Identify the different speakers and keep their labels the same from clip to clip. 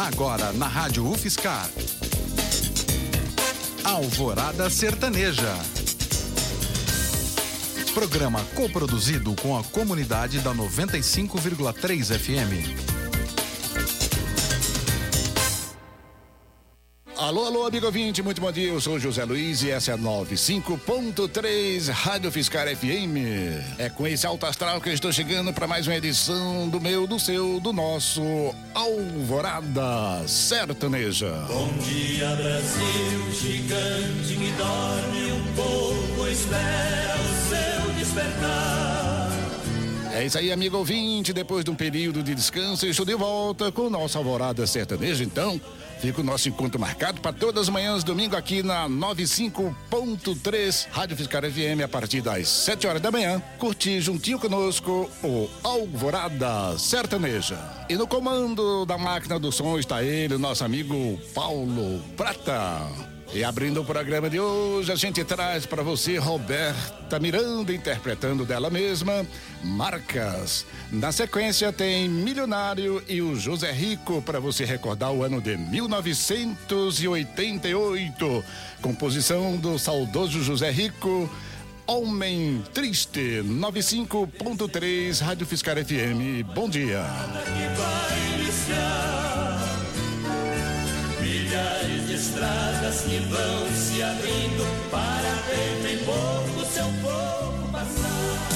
Speaker 1: Agora na Rádio UFSCar. Alvorada Sertaneja. Programa coproduzido com a comunidade da 95,3 FM.
Speaker 2: Alô, alô, amigo ouvinte, muito bom dia, eu sou José Luiz e essa é a 95.3 Rádio UFSCar FM. É com esse alto astral que eu estou chegando para mais uma edição do meu, do seu, do nosso Alvorada Sertaneja.
Speaker 3: Bom dia, Brasil, gigante que dorme um pouco, espera o seu despertar.
Speaker 2: É isso aí, amigo ouvinte, depois de um período de descanso, eu estou de volta com o nosso Alvorada Sertaneja, então fica o nosso encontro marcado para todas as manhãs, domingo, aqui na 95.3 Rádio UFSCar FM, a partir das 7 horas da manhã. Curtir juntinho conosco o Alvorada Sertaneja. E no comando da máquina do som está ele, o nosso amigo Paulo Prata. E abrindo o programa de hoje, a gente traz para você Roberta Miranda interpretando dela mesma Marcas. Na sequência tem Milionário e o José Rico para você recordar o ano de 1988. Composição do saudoso José Rico, Homem Triste, 95.3 Rádio UFSCar FM. Bom dia.
Speaker 3: Milhares de estradas que vão se abrindo para feito em pouco seu povo passar.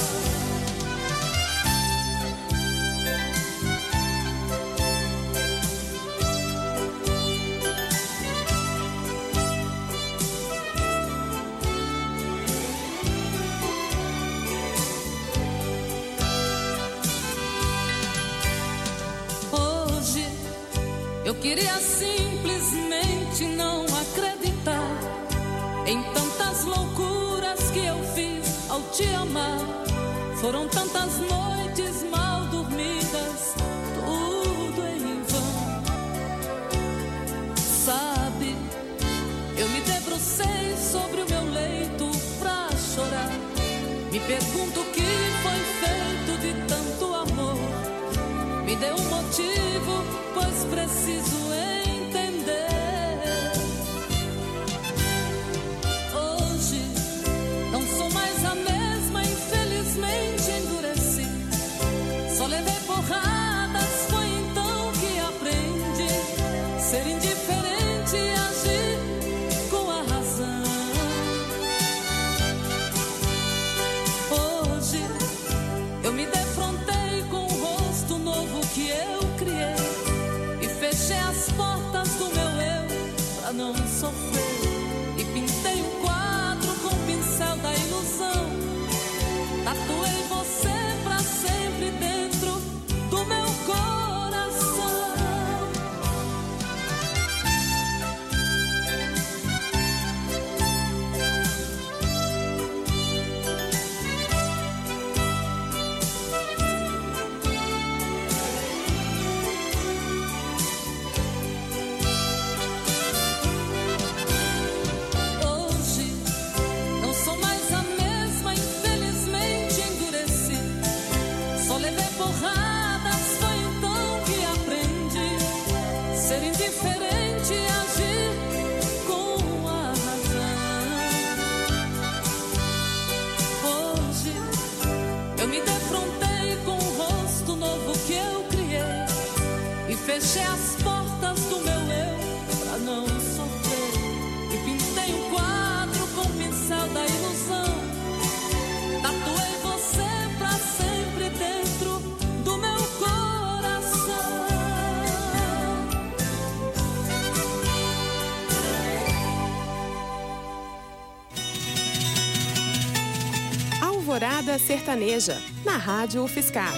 Speaker 4: Hoje eu queria simplesmente não acreditar em tantas loucuras que eu fiz ao te amar. Foram tantas noites mal dormidas, tudo em vão. Sabe, eu me debrucei sobre o meu leito pra chorar. Me pergunto o que foi feito de tanto amor. Me dê um motivo, pois preciso entender. Hoje não sou mais a mesma, infelizmente endureci. Só levei porradas, foi então que aprendi ser indiferente e agir com a razão. Hoje eu me defrontei com o rosto novo que eu criei e fechei as portas do meu eu pra não sofrer. E pintei um quadro com o pincel da ilusão. Tatuei você pra sempre dentro do meu coração. Hoje não sou mais a mesma, infelizmente endureci. Só levei porradas, foi então que aprendi ser indiferente e agir com a razão. Hoje eu me defrontei com o rosto novo que eu criei e fechei as portas do meu eu pra não sofrer. E pintei um quadro com o pincel da ilusão. Tatuei você pra sempre dentro do meu coração.
Speaker 5: Alvorada Sertaneja, na Rádio UFSCar.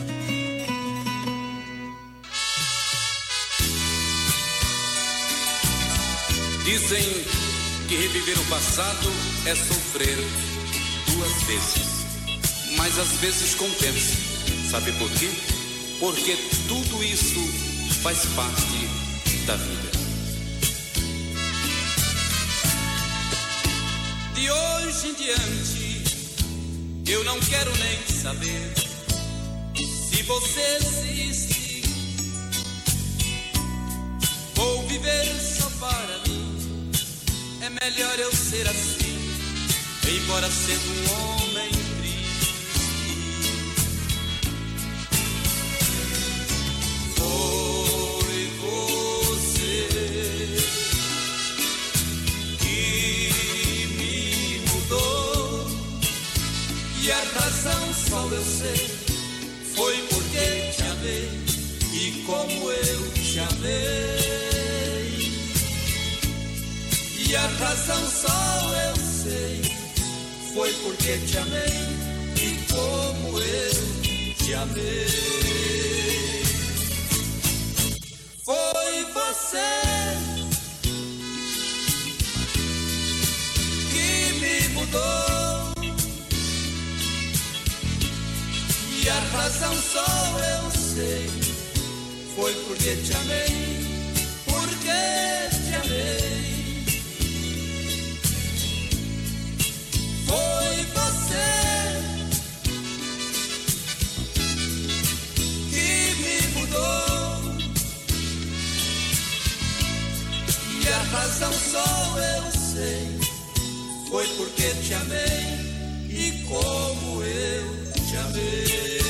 Speaker 6: Dizem que reviver o passado é sofrer duas vezes, mas às vezes compensa. Sabe por quê? Porque tudo isso faz parte da vida. De hoje em diante, eu não quero nem saber se você existe. melhor eu ser assim, embora sendo um homem triste. Foi você que me mudou, e a razão só eu sei, foi porque te amei, e como eu te amei. E a razão só eu sei, foi porque te amei, e como eu te amei. Foi você que me mudou, e a razão só eu sei, foi porque te amei, porque te amei. Foi você que me mudou, e a razão só eu sei, foi porque te amei, e como eu te amei.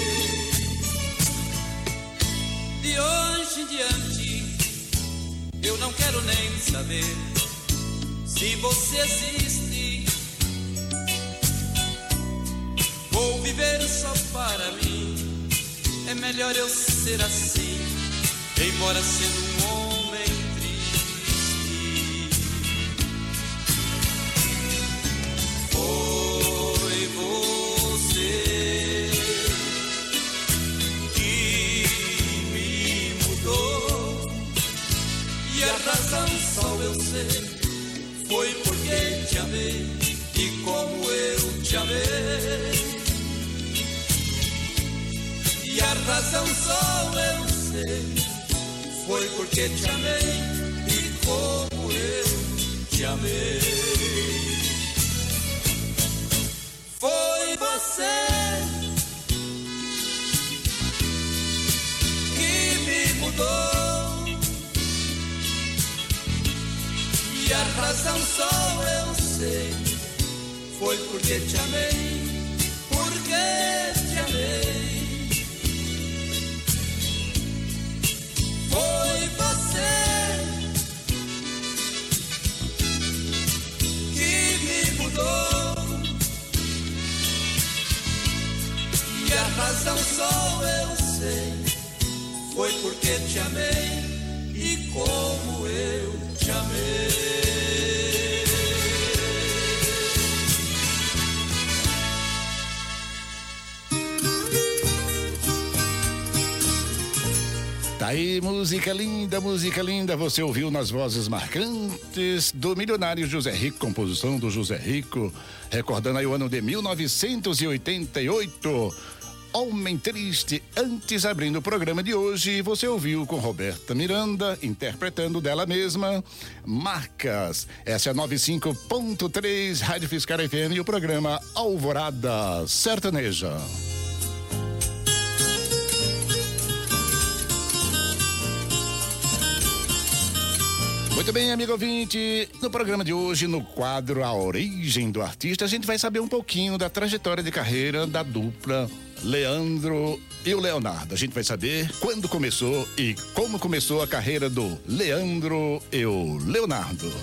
Speaker 6: De hoje em diante, eu não quero nem saber se você existe. Vou viver só para mim, é melhor eu ser assim, embora sendo um homem triste. Foi você que me mudou, e a razão só eu sei, foi porque te amei, e como eu te amei. E a razão só eu sei, foi porque te amei, e como eu te amei. Foi você que me mudou, e a razão só eu sei, foi porque te amei, porque te amei. Foi você que me mudou, e a razão só eu sei, foi porque te amei, e como eu te amei.
Speaker 2: Tá aí, música linda, você ouviu nas vozes marcantes do milionário José Rico, composição do José Rico, recordando aí o ano de 1988, Homem Triste. Antes, abrindo o programa de hoje, você ouviu com Roberta Miranda, interpretando dela mesma, Marcas. Essa é a 95.3 Rádio Fiscal FM e o programa Alvorada Sertaneja. Muito bem, amigo ouvinte, no programa de hoje, no quadro A Origem do Artista, a gente vai saber um pouquinho da trajetória de carreira da dupla Leandro e o Leonardo. A gente vai saber quando começou e como começou a carreira do Leandro e o Leonardo.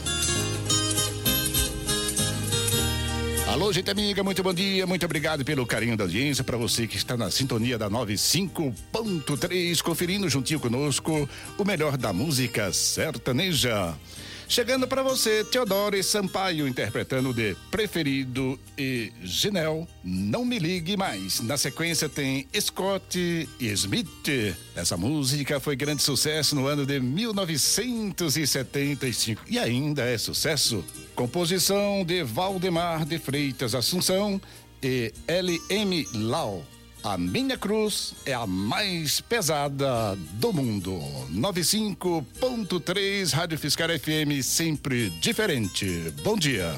Speaker 2: Alô, gente amiga, muito bom dia, muito obrigado pelo carinho da audiência, para você que está na sintonia da 95.3, conferindo juntinho conosco o melhor da música sertaneja. Chegando para você, Teodoro Sampaio, interpretando de Preferido e Ginel, Não Me Ligue Mais. Na sequência tem Scott e Smith. Essa música foi grande sucesso no ano de 1975 e ainda é sucesso. Composição de Valdemar de Freitas Assunção e L.M. Lau. A minha cruz é a mais pesada do mundo. 95.3 Rádio Fiscal FM, sempre diferente. Bom dia.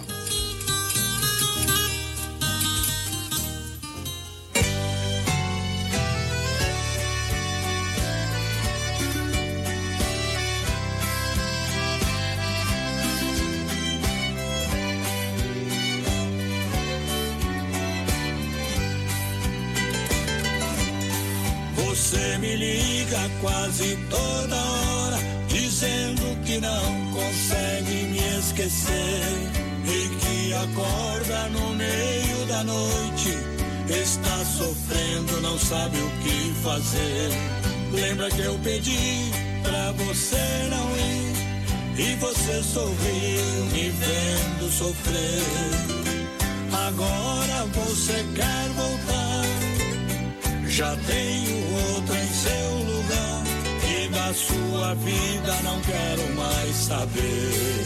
Speaker 3: me liga quase toda hora, dizendo que não consegue me esquecer e que acorda no meio da noite, está sofrendo, não sabe o que fazer. Lembra que eu pedi pra você não ir e você sorriu me vendo sofrer. Agora você quer voltar, já tenho outra em seu lugar e da sua vida não quero mais saber.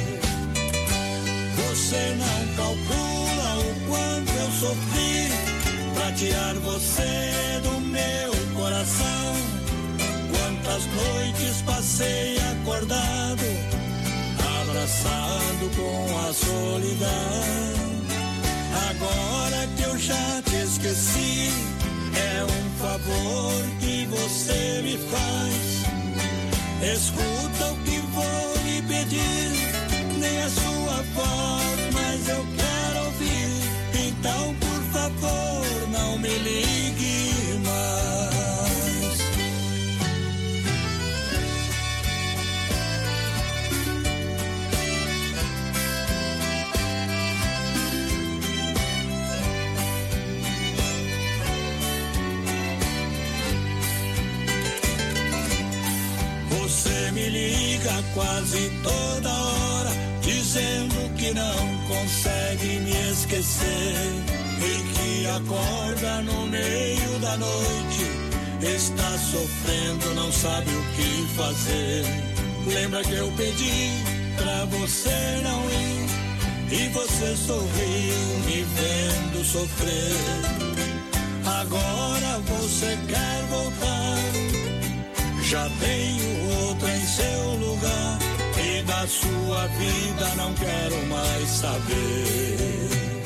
Speaker 3: Você não calcula o quanto eu sofri pra tirar você do meu coração. Quantas noites passei acordado, abraçado com a solidão. Agora que eu já te esqueci, é um favor que você me faz. Escuta o que vou lhe pedir, nem a sua voz, mas eu quero ouvir. Então, por favor, não me ligue mais. Você me liga quase toda hora, dizendo que não consegue me esquecer e que acorda no meio da noite, está sofrendo, não sabe o que fazer. Lembra que eu pedi pra você não ir e você sorriu me vendo sofrer. Agora você quer voltar, já tenho outra em seu lugar e da sua vida não quero mais saber.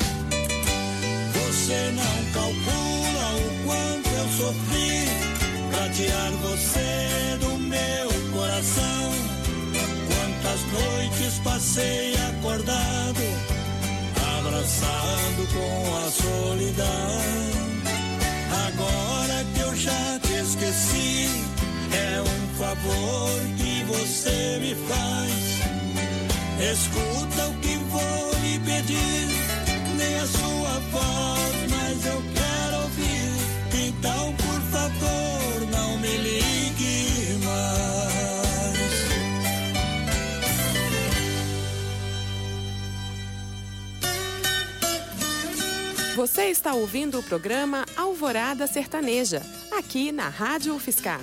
Speaker 3: Você não calcula o quanto eu sofri pra tirar você do meu coração. Quantas noites passei acordado, abraçado com a solidão. Agora que eu já te esqueci, é um favor que você me faz. Escuta o que vou lhe pedir, nem a sua voz, mas eu quero ouvir. Então, por favor, não me ligue mais.
Speaker 5: Você está ouvindo o programa Alvorada Sertaneja, aqui na Rádio UFSCar.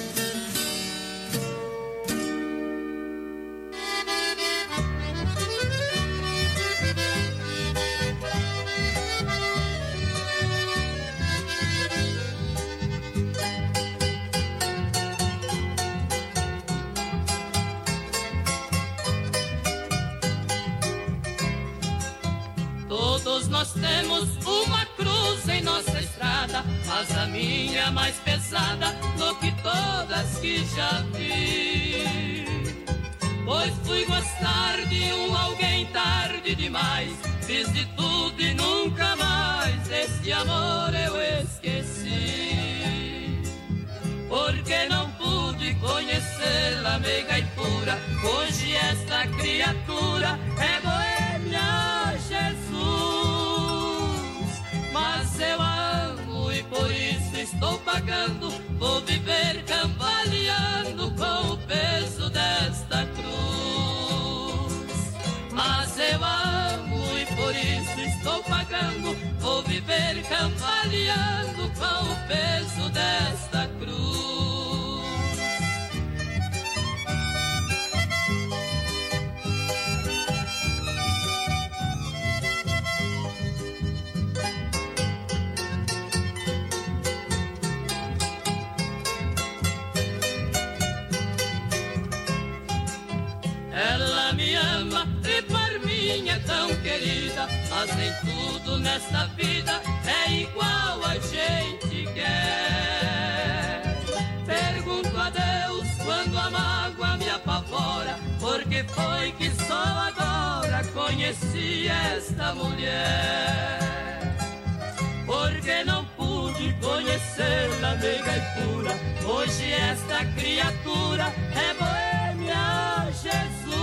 Speaker 4: Todos nós temos uma cruz em nossa estrada, mas a minha é mais pesada do que todas que já vi. Pois fui gostar de alguém tarde demais, fiz de tudo e nunca mais esse amor eu esqueci. Porque não pude conhecê-la meiga e pura, hoje esta criatura é boêmia, Jesus. Mas eu amo e por isso estou pagando, vou viver cambaleando com o peso desta cruz. Mas eu amo e por isso estou pagando, vou viver cambaleando com o peso desta cruz. Ela me ama e por mim é tão querida, mas nem tudo nesta vida é igual a gente quer. Pergunto a Deus quando a mágoa me apavora, porque foi que só agora conheci esta mulher. Porque não pude conhecer
Speaker 7: estrela meiga e pura. Hoje esta criatura é boêmia, Jesus.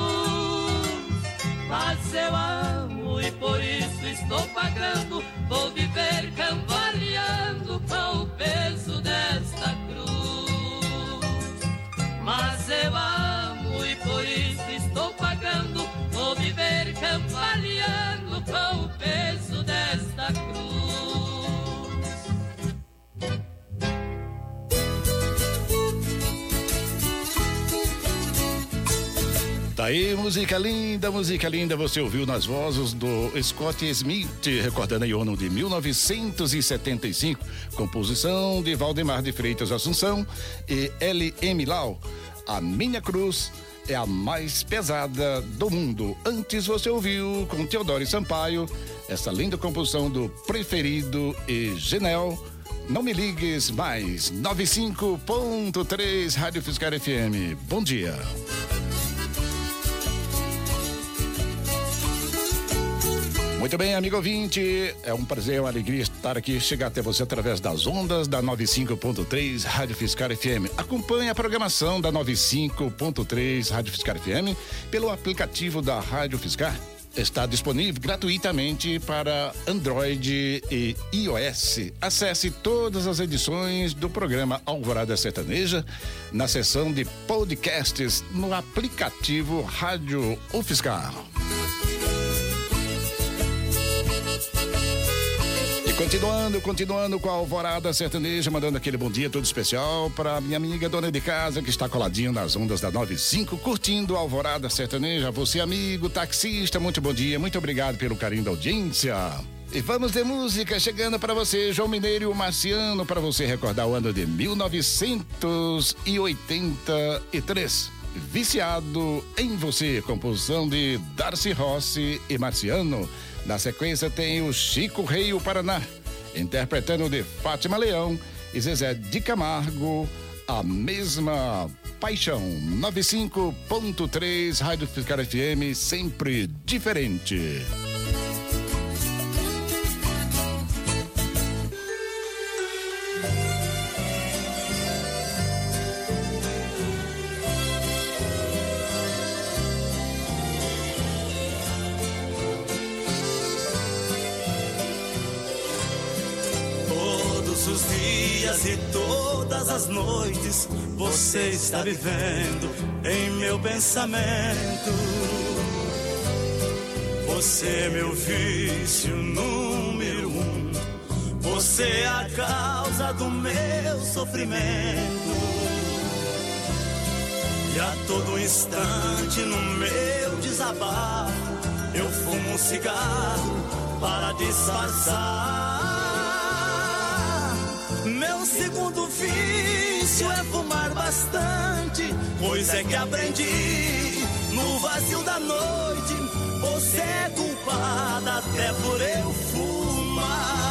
Speaker 7: Mas eu amo e por isso estou pagando. Vou viver cambaleando com o peso desta cruz. Mas eu amo e por isso estou pagando. Vou viver cambaleando com o peso desta cruz.
Speaker 2: Tá aí, música linda, você ouviu nas vozes do Scott Smith, recordando aí o ano de 1975, composição de Valdemar de Freitas Assunção e L.M. Lau. A Minha Cruz é a mais pesada do mundo. Antes você ouviu com Teodoro Sampaio essa linda composição do Preferido e Genel, Não Me Ligues Mais, 95.3 Rádio Fiscar FM. Bom dia. Muito bem, amigo ouvinte, é um prazer, uma alegria estar aqui, chegar até você através das ondas da 95.3 Rádio Fiscar FM. Acompanhe a programação da 95.3 Rádio Fiscar FM pelo aplicativo da Rádio Fiscar. Está disponível gratuitamente para Android e iOS. Acesse todas as edições do programa Alvorada Sertaneja na seção de podcasts no aplicativo Rádio UFSCar. Continuando com a Alvorada Sertaneja, mandando aquele bom dia todo especial para minha amiga dona de casa que está coladinho nas ondas da 95, curtindo a Alvorada Sertaneja. Você, amigo taxista, muito bom dia, muito obrigado pelo carinho da audiência. E vamos de música chegando para você, João Mineiro e o Marciano, para você recordar o ano de 1983. Viciado em Você, composição de Darcy Rossi e Marciano. Na sequência tem o Chico Rei, o Paraná, interpretando de Fátima Leão e Zezé de Camargo, A Mesma Paixão. 95.3 Rádio Fiscar FM, sempre diferente.
Speaker 3: Os dias e todas as noites você está vivendo em meu pensamento. Você é meu vício número 1. Você é a causa do meu sofrimento. E a todo instante no meu desabafo eu fumo um cigarro para disfarçar. Meu segundo vício é fumar bastante, pois é que aprendi no vazio da noite. Você é culpada até por eu fumar.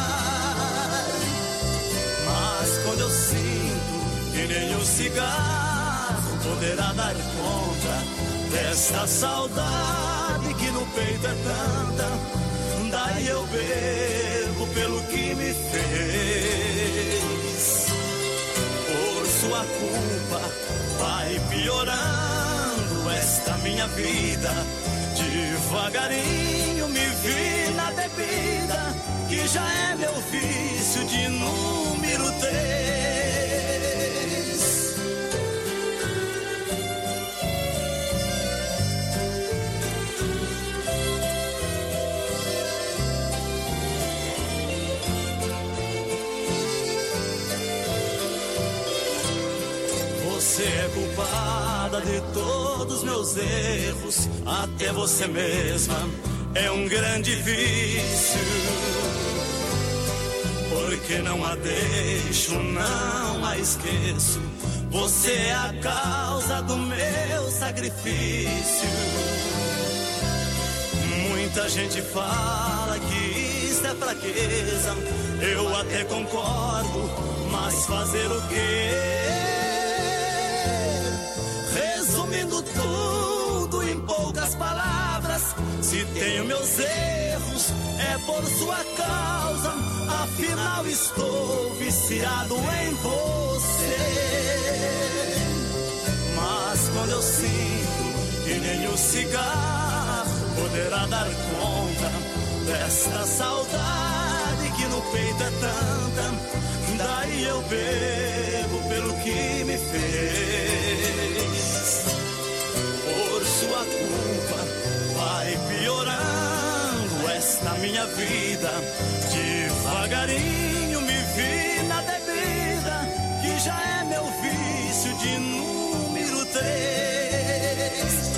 Speaker 3: Mas quando eu sinto que nem o cigarro poderá dar conta desta saudade que no peito é tanta, daí eu bebo pelo que me fez. Por sua culpa vai piorando esta minha vida. Devagarinho me vi na bebida, que já é meu vício de número 3. Você é culpada de todos meus erros, até você mesma é um grande vício. Porque não a deixo, não a esqueço. Você é a causa do meu sacrifício. Muita gente fala que isso é fraqueza, eu até concordo, mas fazer o quê? Resumindo tudo em poucas palavras, se tenho meus erros é por sua causa. causa, afinal estou viciado em você. Mas quando eu sinto que nem o cigarro poderá dar conta desta saudade que no peito é tanta, daí eu bebo pelo que me fez. Por sua culpa vai piorando esta minha vida. Devagarinho me vi na bebida, que já é meu vício de número 3.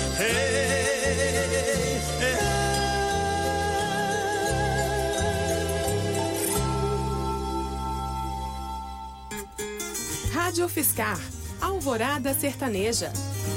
Speaker 5: Rádio Fiscar, Alvorada Sertaneja.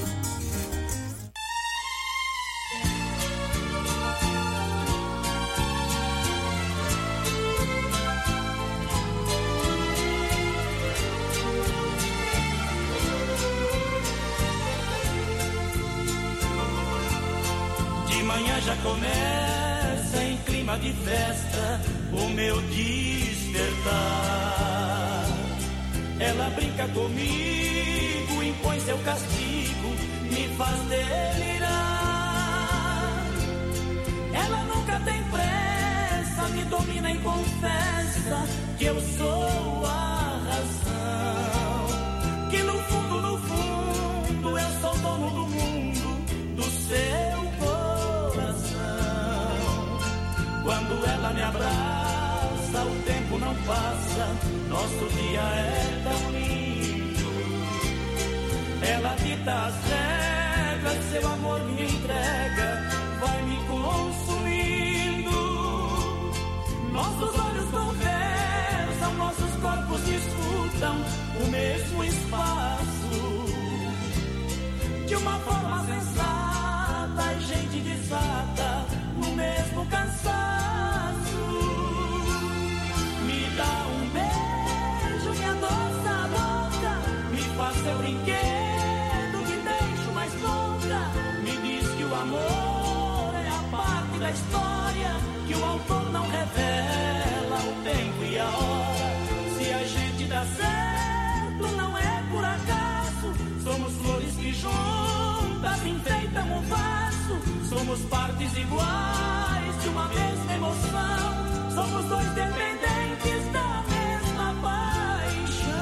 Speaker 3: De manhã já começa em clima de festa o meu despertar. Ela brinca comigo, impõe seu castigo, me faz delirar. Ela nunca tem pressa, me domina e confessa que eu sou a razão. Que no fundo, eu sou dono do mundo, do seu coração. Quando ela me abraça, o tempo não passa, nosso dia é tão lindo. Ela dita as regras, seu amor me entrega, vai me consumindo. Nossos olhos conversam, nossos corpos disputam o mesmo espaço. De uma forma sensata, a gente desata no mesmo cansaço. Me dá um beijo, me adoça a boca, me faz seu brinquedo que deixo mais louca. Me diz que o amor é a parte da história que o autor não revela o tempo e a hora. Se a gente dá certo, não é por acaso. Somos flores que juntas enfeitam o vaso. Somos partes iguais de uma mesma emoção. Somos dois dependentes da mesma paixão.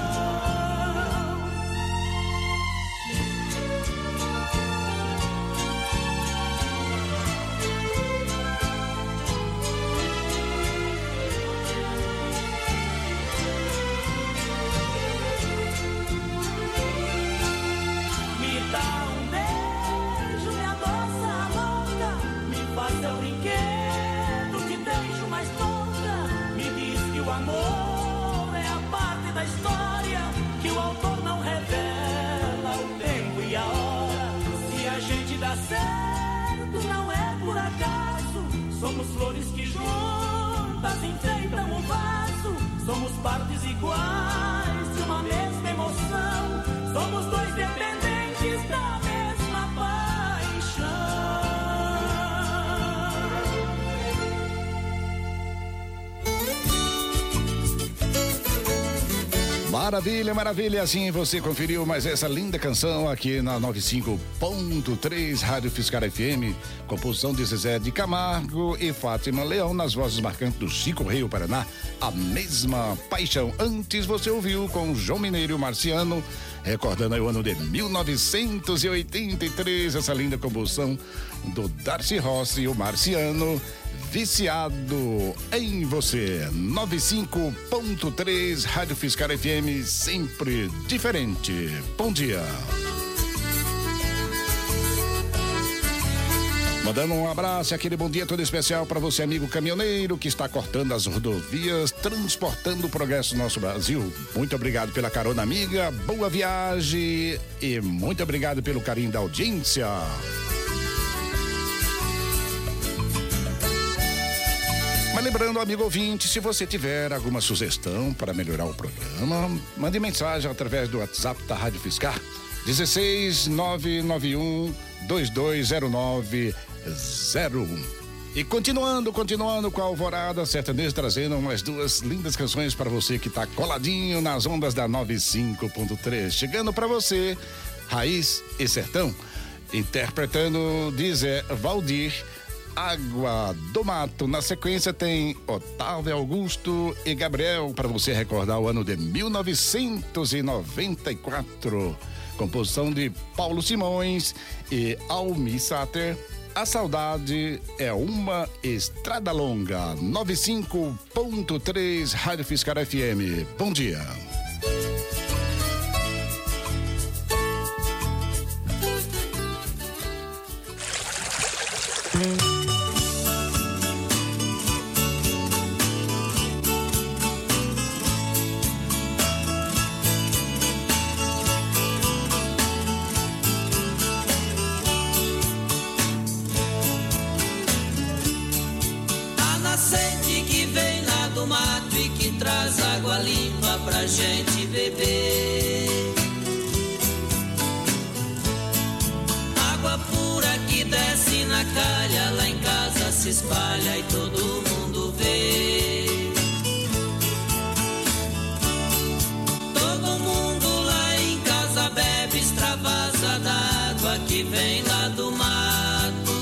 Speaker 3: Me dá um beijo, me adoça a boca, me faz seu brinquedo que deixo mais louca. Me diz que o amor é a parte da história que o autor não revela o tempo e a hora. Se a gente dá certo, não é por acaso. Somos flores que juntas enfeitam o vaso. Somos partes iguais de uma mesma emoção. Somos dois dependentes da mesma paixão.
Speaker 2: Maravilha, maravilha, assim você conferiu mais essa linda canção aqui na 95.3 Rádio Fiscar FM, composição de Zezé de Camargo e Fátima Leão, nas vozes marcantes do Chico Rei Paraná, A Mesma Paixão. Antes você ouviu com João Mineiro e o Marciano, recordando aí o ano de 1983, essa linda composição do Darcy Rossi e o Marciano, Viciado em Você. 95.3 Rádio Fiscar FM, sempre diferente. Bom dia. Mandando um abraço, aquele bom dia todo especial para você, amigo caminhoneiro, que está cortando as rodovias, transportando o progresso do nosso Brasil. Muito obrigado pela carona, amiga, boa viagem e muito obrigado pelo carinho da audiência. Mas lembrando, amigo ouvinte, se você tiver alguma sugestão para melhorar o programa, mande mensagem através do WhatsApp da Rádio Fiscar, 16 991 220901. E continuando com a Alvorada Sertaneja, trazendo umas duas lindas canções para você que tá coladinho nas ondas da 95.3. Chegando para você, Raiz e Sertão, interpretando de Zé Valdir, Água do Mato. Na sequência tem Otávio Augusto e Gabriel, para você recordar o ano de 1994. Composição de Paulo Simões e Almi Sater. A saudade é uma estrada longa. 95.3 Rádio Fiscal FM. Bom dia.
Speaker 8: Água limpa pra gente beber, água pura que desce na calha, lá em casa se espalha e todo mundo vê. Todo mundo lá em casa bebe, extravasa da água que vem lá do mato.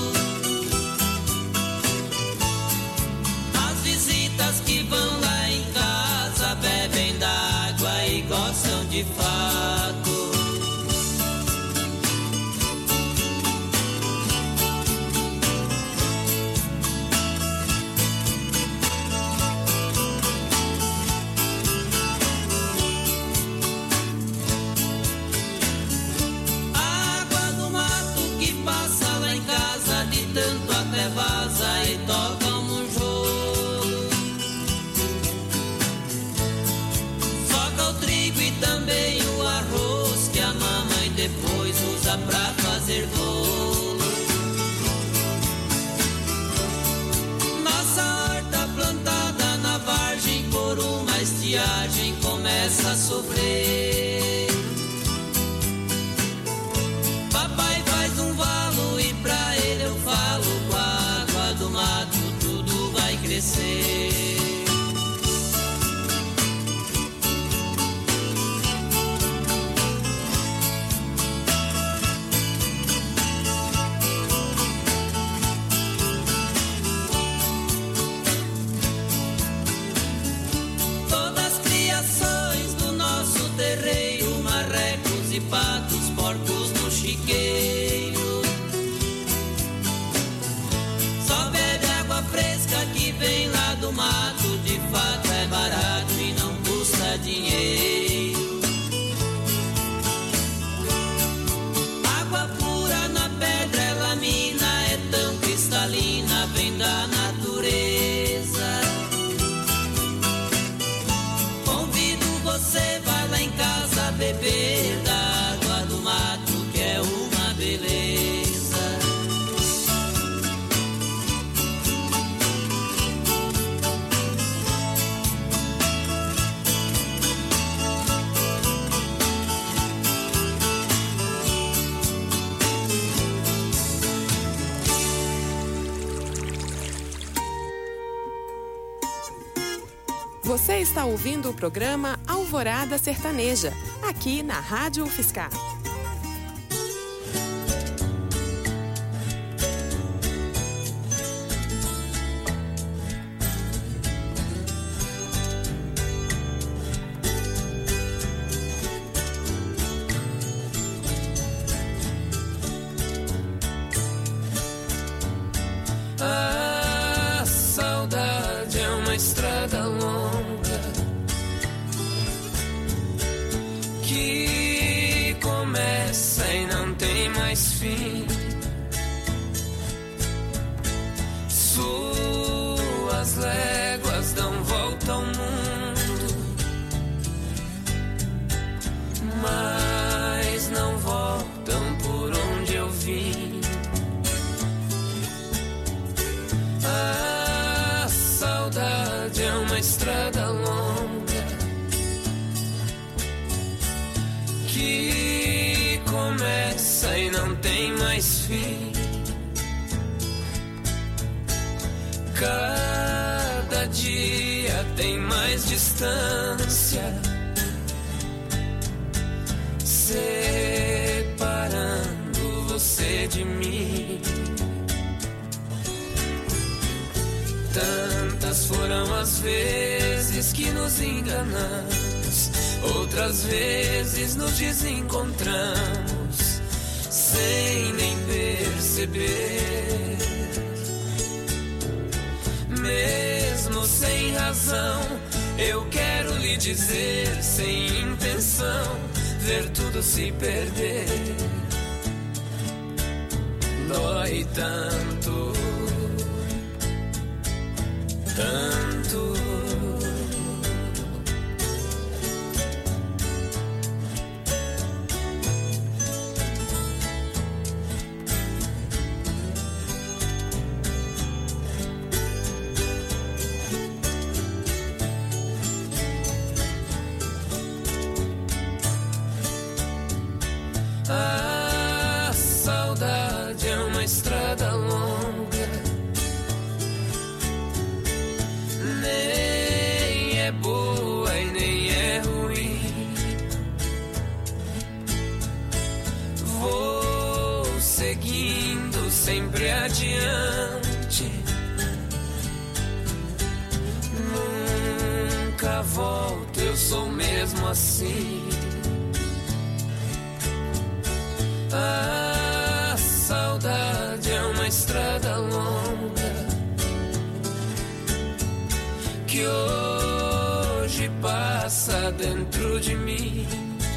Speaker 8: As visitas que vão lá em casa bebem da água e gostam de fato. A água do mato que passa lá em casa, de tanto até vaza e toca um jogo. Soca o trigo e também o arroz que a mamãe depois usa pra fazer bolo. Nossa horta plantada na vargem, por uma estiagem começa a sofrer. Papai faz um valo e pra ele eu falo, com a água do mato tudo vai crescer. Todas as criações do nosso terreiro, marrecos e patos, porcos no chiqueiro, só bebe água fresca que vem lá do mato. De fato é barato e não custa dinheiro. Água pura na pedra é lamina, é tão cristalina, vem da natureza. Convido você, vai lá em casa beber da água do mato, que é uma beleza.
Speaker 5: Você está ouvindo o programa Alvorada Sertaneja, aqui na Rádio Fiscal.
Speaker 9: A saudade é uma estrada longa que começa e não tem mais fim. Suas léguas dão volta ao mundo, mas não voltam por onde eu vim. A saudade é uma estrada longa que começa e não tem mais distância, separando você de mim. Tantas foram as vezes que nos enganamos, outras vezes nos desencontramos, sem nem perceber. Mesmo sem razão, eu quero lhe dizer, sem intenção, ver tudo se perder. Dói tanto, tanto. A saudade é uma estrada longa, nem é boa e nem é ruim. Vou seguindo sempre adiante, nunca volto, eu sou mesmo assim. A saudade é uma estrada longa que hoje passa dentro de mim.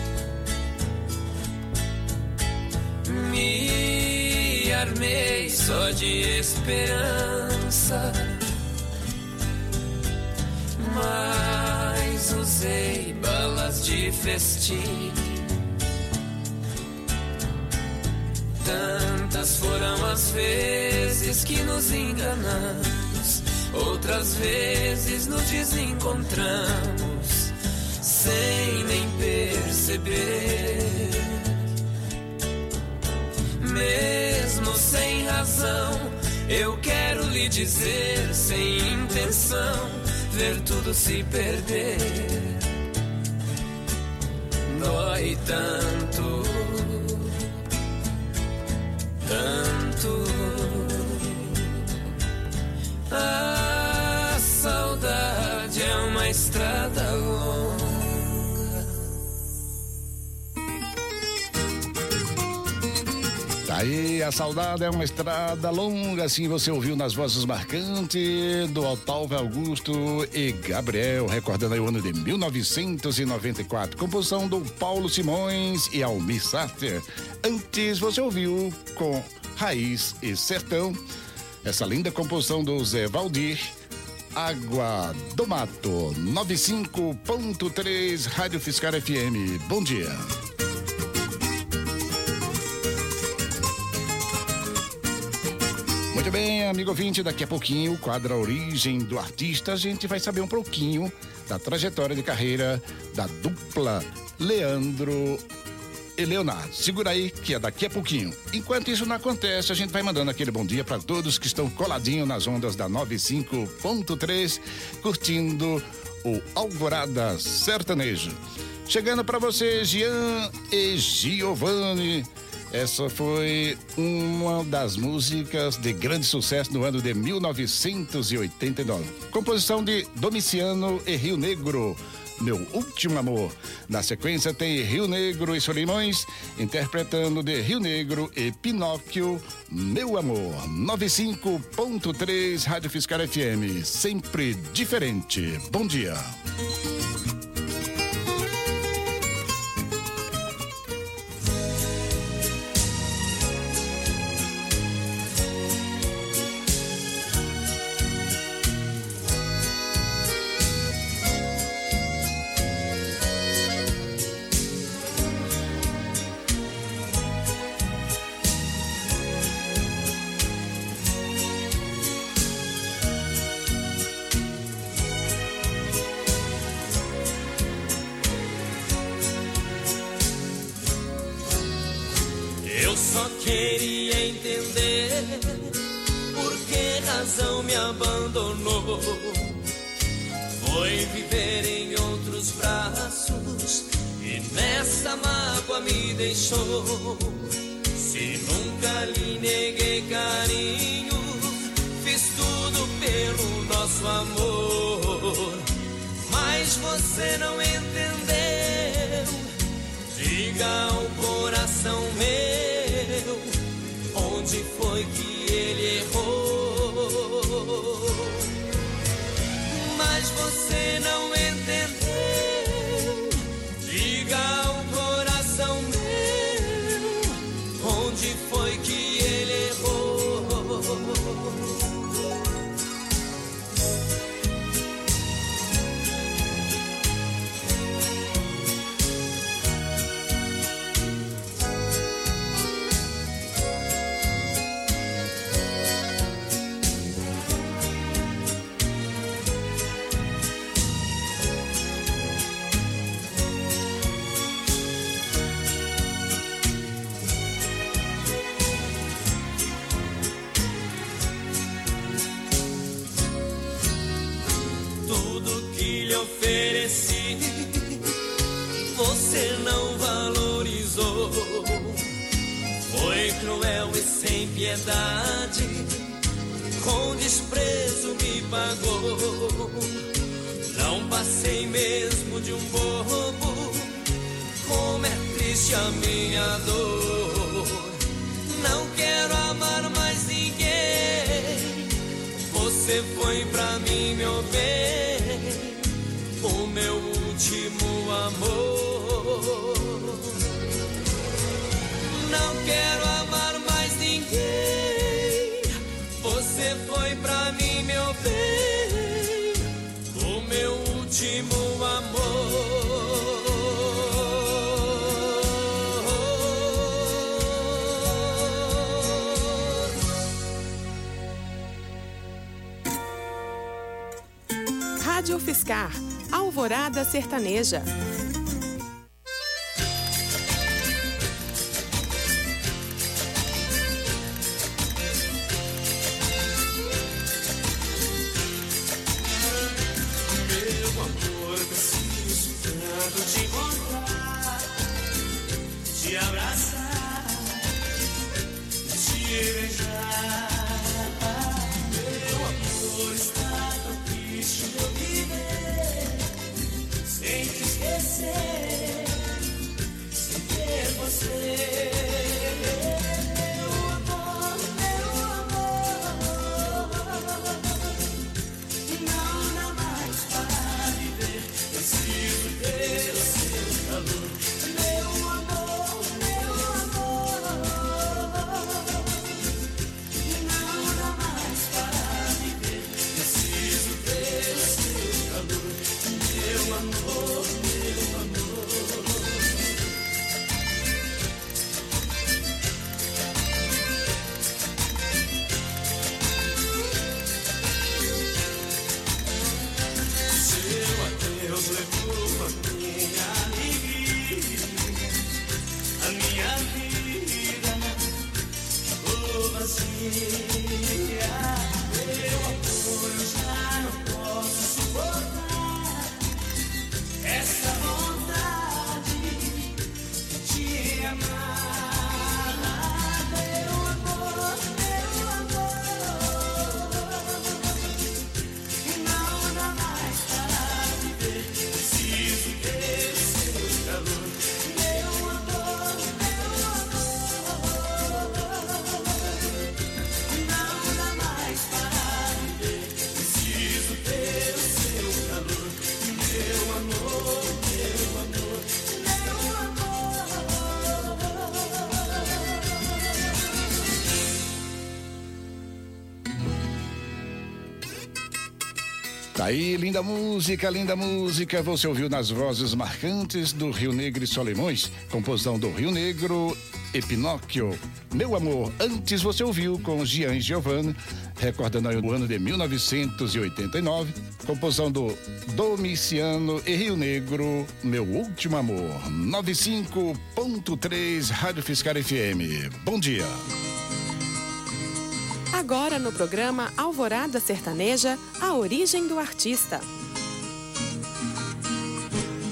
Speaker 9: Me armei só de esperança, mas usei balas de festim. Tantas foram as vezes que nos enganamos, outras vezes nos desencontramos, sem nem perceber. Mesmo sem razão, eu quero lhe dizer, sem intenção, ver tudo se perder. Dói tanto, tanto. A saudade é uma estrada longa.
Speaker 2: Tá aí, a saudade é uma estrada longa, assim você ouviu nas vozes marcantes do Otávio Augusto e Gabriel, recordando aí o ano de 1994, composição do Paulo Simões e Almir Sater. Antes você ouviu com Raiz e Sertão, essa linda composição do Zé Valdir, Água do Mato, 95.3 Rádio Fiscal FM. Bom dia. Muito bem, amigo ouvinte, daqui a pouquinho, o quadro A Origem do Artista, a gente vai saber um pouquinho da trajetória de carreira da dupla Leandro e Leonardo. Segura aí que é daqui a pouquinho. Enquanto isso não acontece, a gente vai mandando aquele bom dia para todos que estão coladinhos nas ondas da 95.3, curtindo o Alvorada Sertanejo. Chegando para você, Jean e Giovanni. Essa foi uma das músicas de grande sucesso no ano de 1989. Composição de Domiciano e Rio Negro, Meu Último Amor. Na sequência tem Rio Negro e Solimões, interpretando de Rio Negro e Pinóquio, Meu Amor. 95.3 Rádio Fiscal FM, sempre diferente. Bom dia.
Speaker 8: Só queria entender por que razão me abandonou. Foi viver em
Speaker 9: meus braços e nessa mágoa me deixou. Se nunca lhe neguei carinho, fiz tudo pelo nosso amor, mas você não entendeu. Diga ao coração meu, onde foi que ele errou? Mas você não entendeu. Diga ao coração meu, onde foi que ele errou? Ofereci, você não valorizou. Foi cruel e sem piedade, com desprezo me pagou. Não passei mesmo de um bobo, como é triste a minha dor. Não quero amar mais ninguém, você foi pra mim meu bem, o meu último amor. Não quero amar mais ninguém, você foi pra mim meu bem, o meu último amor.
Speaker 5: Rádio Fiscar, Alvorada Sertaneja.
Speaker 3: Meu amor, preciso tanto te encontrar, te abraçar, te beijar. Meu amor, está tão triste eu viver sem te esquecer, sem ter você. Meu amor, não dá mais para viver, preciso ter o seu calor. Meu amor, não dá mais para viver, preciso ter o seu calor. Meu amor, meu amor. Seu adeus levou a minha alegria, a minha vida ficou vazia. Meu amor, eu já não posso suportar essa vontade de te amar. Meu amor, não dá mais para viver, preciso ter o seu calor. Meu amor, não dá mais para viver, preciso ter o seu calor. Meu amor, meu amor, meu amor.
Speaker 2: Tá aí, linda música, você ouviu nas vozes marcantes do Rio Negro e Solimões, composição do Rio Negro e Pinóquio. Meu amor, antes você ouviu com Gian e Giovanni, recordando aí o ano de 1989, composição do Domiciano e Rio Negro, Meu Último Amor, 95.3 Rádio Fiscar FM. Bom dia.
Speaker 5: Agora no programa Alvorada Sertaneja, a origem do artista.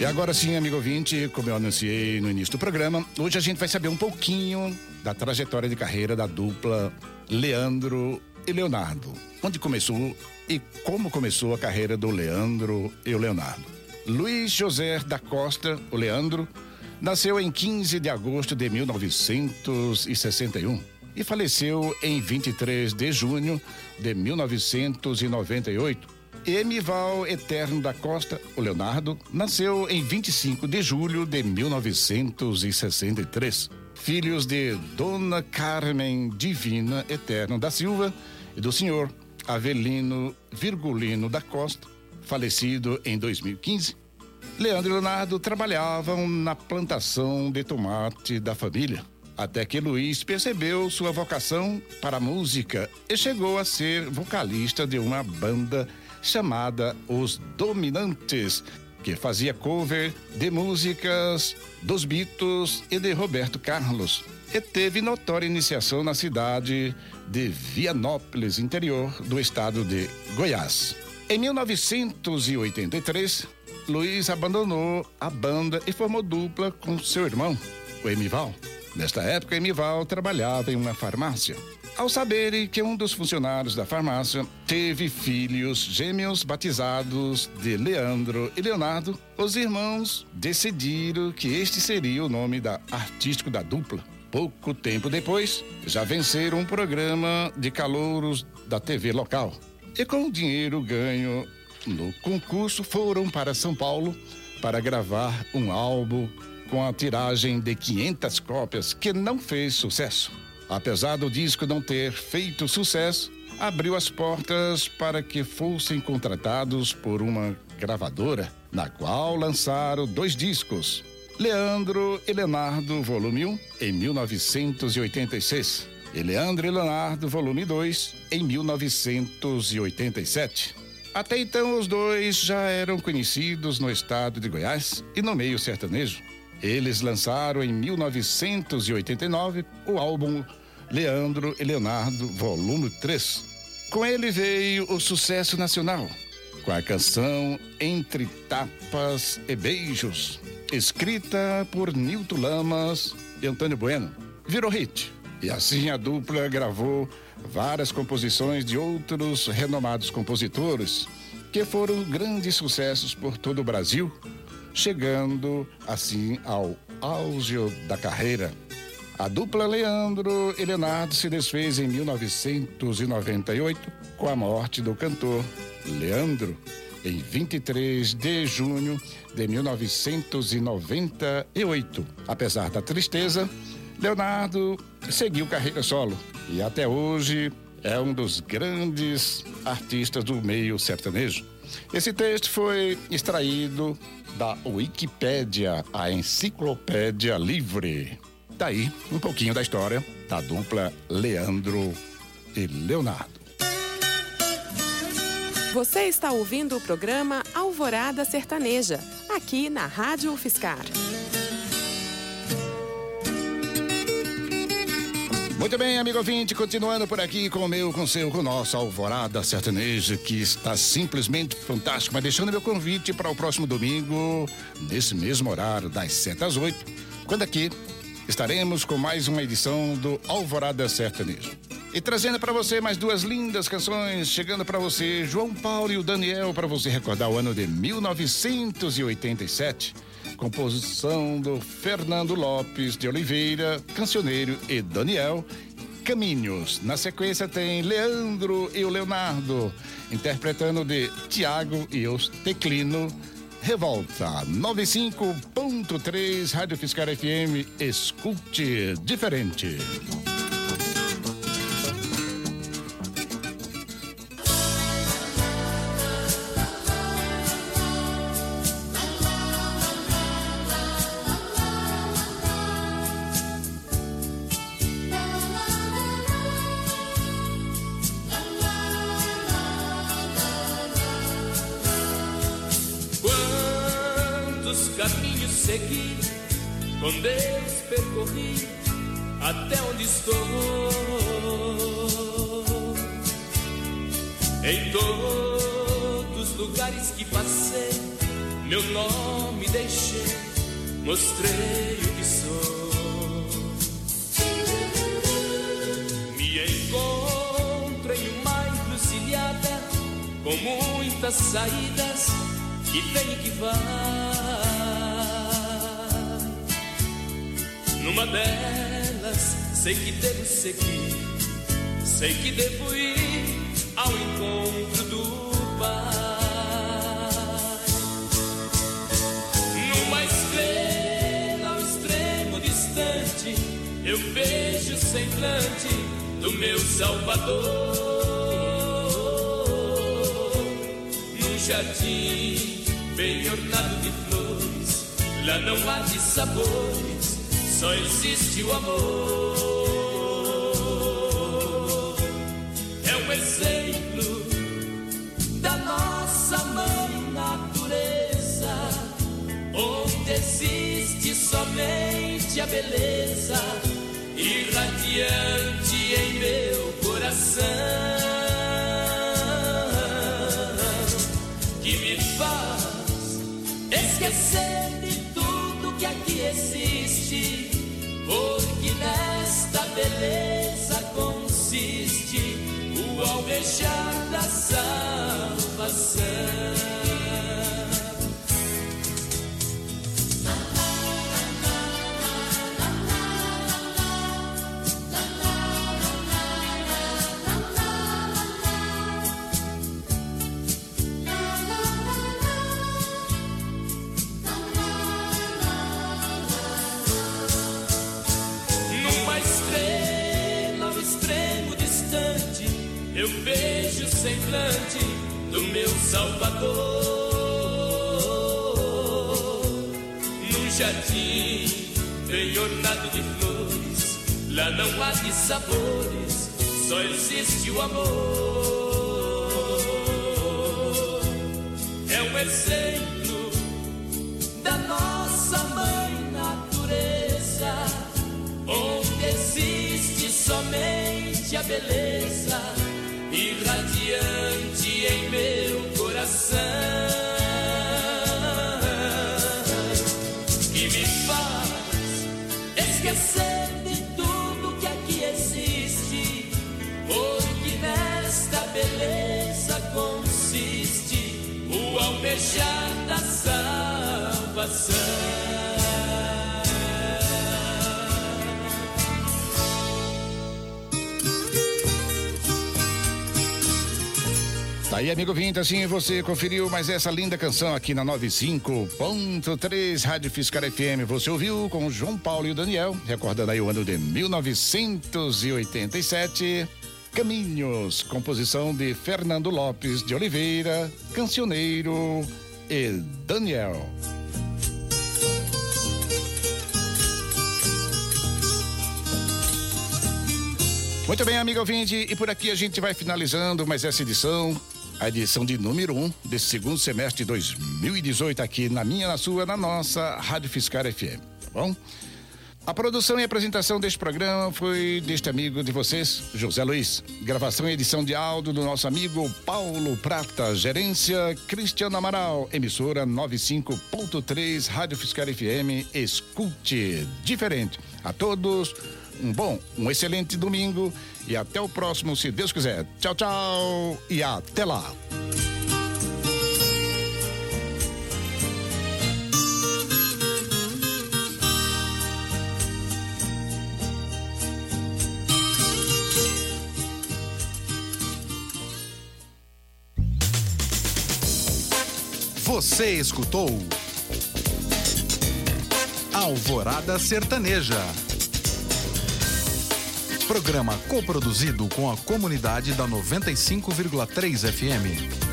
Speaker 2: E agora sim, amigo ouvinte, como eu anunciei no início do programa, hoje a gente vai saber um pouquinho da trajetória de carreira da dupla Leandro e Leonardo. Onde começou e como começou a carreira do Leandro e o Leonardo. Luiz José da Costa, o Leandro, nasceu em 15 de agosto de 1961 e faleceu em 23 de junho de 1998. Emival Eterno da Costa, o Leonardo, nasceu em 25 de julho de 1963. Filhos de Dona Carmen Divina Eterno da Silva e do senhor Avelino Virgulino da Costa, falecido em 2015. Leandro e Leonardo trabalhavam na plantação de tomate da família, até que Luiz percebeu sua vocação para a música e chegou a ser vocalista de uma banda chamada Os Dominantes, que fazia cover de músicas dos Beatles e de Roberto Carlos, e teve notória iniciação na cidade de Vianópolis, interior do estado de Goiás. Em 1983, Luiz abandonou a banda e formou dupla com seu irmão, o Emival. Nesta época, Emival trabalhava em uma farmácia. Ao saberem que um dos funcionários da farmácia teve filhos gêmeos batizados de Leandro e Leonardo, os irmãos decidiram que este seria o nome artístico da dupla. Pouco tempo depois, já venceram um programa de calouros da TV local. E com o dinheiro ganho no concurso, foram para São Paulo para gravar um álbum com a tiragem de 500 cópias, que não fez sucesso. Apesar do disco não ter feito sucesso, abriu as portas para que fossem contratados por uma gravadora, na qual lançaram 2 discos, Leandro e Leonardo, volume 1, em 1986, e Leandro e Leonardo, volume 2, em 1987. Até então, os dois já eram conhecidos no estado de Goiás e no meio sertanejo. Eles lançaram em 1989 o álbum Leandro e Leonardo, volume 3. Com ele veio o sucesso nacional, com a canção Entre Tapas e Beijos, escrita por Nilton Lamas e Antônio Bueno. Virou hit. E assim a dupla gravou várias composições de outros renomados compositores, que foram grandes sucessos por todo o Brasil, chegando assim ao auge da carreira. A dupla Leandro e Leonardo se desfez em 1998 com a morte do cantor Leandro, em 23 de junho de 1998. Apesar da tristeza, Leonardo seguiu carreira solo e até hoje é um dos grandes artistas do meio sertanejo. Esse texto foi extraído da Wikipédia, a enciclopédia livre. Daí um pouquinho da história da dupla Leandro e Leonardo.
Speaker 5: Você está ouvindo o programa Alvorada Sertaneja, aqui na Rádio UFSCar.
Speaker 2: Muito bem, amigo ouvinte, continuando por aqui com o nosso Alvorada Sertaneja, que está simplesmente fantástico, mas deixando meu convite para o próximo domingo, nesse mesmo horário, das 7 às 8, quando aqui estaremos com mais uma edição do Alvorada Sertaneja. E trazendo para você mais 2 lindas canções, chegando para você, João Paulo e o Daniel, para você recordar o ano de 1987. Composição do Fernando Lopes de Oliveira, cancioneiro, e Daniel, Caminhos. Na sequência tem Leandro e o Leonardo, interpretando de Tiago e os Teclino, Revolta. 95.3 Rádio UFSCar FM, escute diferente.
Speaker 9: Caminhos segui, com Deus percorri até onde estou. Em todos os lugares que passei, meu nome deixei, mostrei o que sou. Me encontro em uma encruzilhada com muitas saídas, que vem e que vai. Numa delas sei que devo seguir, sei que devo ir ao encontro do Pai. Numa estrela ao extremo distante, eu vejo o semblante do meu Salvador. Num jardim bem ornado de flores, lá não há de sabores, só existe o amor. É um exemplo da nossa mãe natureza, onde existe somente a beleza irradiante em meu coração, que me faz esquecer de tudo que aqui existe, porque nesta beleza consiste o almejar da salvação. Eu vejo o semblante do meu Salvador. Num jardim bem ornado de flores, lá não há de sabores, só existe o amor. É um exemplo da nossa mãe natureza, onde existe somente a beleza irradiante em meu coração, que me faz esquecer de tudo que aqui existe, porque nesta beleza consiste o almejar da salvação.
Speaker 2: Tá aí, amigo ouvinte, assim você conferiu mais essa linda canção aqui na 95.3 Rádio Fiscal FM. Você ouviu com o João Paulo e o Daniel, recordando aí o ano de 1987. Caminhos, composição de Fernando Lopes de Oliveira, Cancioneiro e Daniel. Muito bem, amigo ouvinte, e por aqui a gente vai finalizando mais essa edição, a edição de número 1 desse segundo semestre de 2018 aqui na minha, na sua, na nossa Rádio Fiscal FM, tá bom? A produção e apresentação deste programa foi deste amigo de vocês, José Luiz. Gravação e edição de áudio do nosso amigo Paulo Prata. Gerência Cristiano Amaral. Emissora 95.3 Rádio Fiscal FM. Escute diferente. A todos um excelente domingo e até o próximo, se Deus quiser. Tchau, tchau e até lá.
Speaker 1: Você escutou Alvorada Sertaneja. Programa coproduzido com a comunidade da 95,3 FM.